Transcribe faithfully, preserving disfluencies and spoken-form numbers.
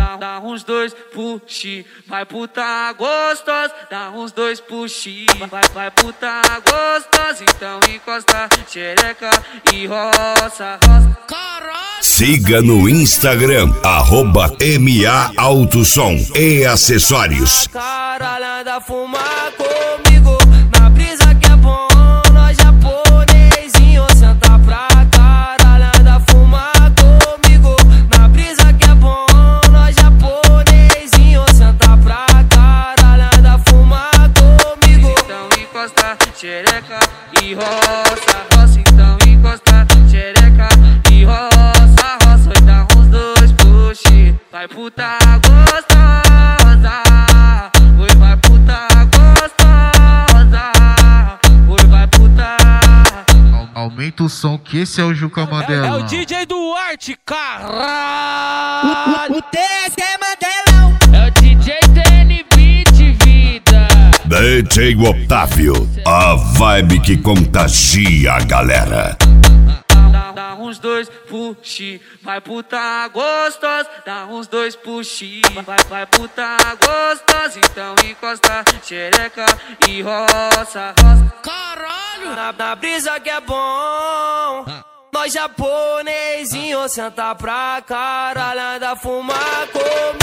Dá, dá uns dois puxi, vai puta gostosa. Dá uns dois puxi, vai, vai puta gostosa. Então encosta, xereca e roça, roça. Siga no Instagram, arroba M A Autosom e Acessórios. Caralho, anda fumar comigo, na brisa que é bom, nós japonesinho, senta pra caralho, anda fumar comigo, na brisa que é bom, nós japonesinho, senta pra caralho, anda fumar comigo. Então encosta, xereca e roça, roça, então encosta, xereca e roça, roça, e dá uns dois puxi, vai puta gostosa. Oi, vai puta gostosa. Oi, vai puta. Aumenta o som que esse é o Juca Mandela. É o D J Duarte, caralho. O, o, o T S é Mandelão. É o D J T N Beat, vida. D J Otávio, a vibe que contagia a galera. Dá, dá uns dois puxi, vai puta gostosa. Dá uns dois puxi, vai, vai puta gostosa. Então encosta, xereca e roça, roça. Caralho. Na, na brisa que é bom, nós japonesinho, senta pra caralho, anda fumar comigo.